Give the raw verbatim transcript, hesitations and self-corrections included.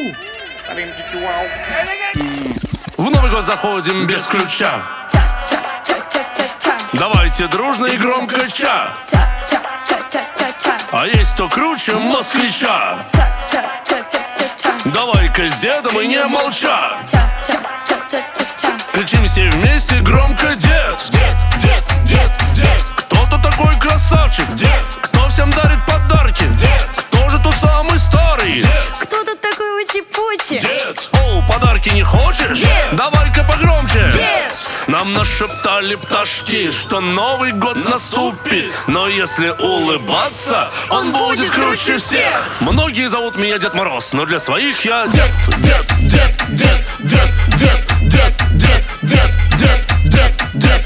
В Новый год заходим без ключа. Давайте дружно и громко ча. А есть кто круче москвича. Давай-ка с дедом и не молча. Кричим все вместе громко: дед, дед, дед, дед, дед. Кто-то такой красавчик, дед. Кто всем дарит подарки, дед. Кто же тот самый старый, дед. Кто тут такой учи-пучи, дед. О, подарки не хочешь? Дед. Давай-ка погромче, дед. Нам нашептали пташки, что Новый год наступит, но если улыбаться, он будет круче всех. Многие зовут меня Дед Мороз, но для своих я дед, дед, дед, дед, дед, дед, дед, дед, дед, дед, дед, дед.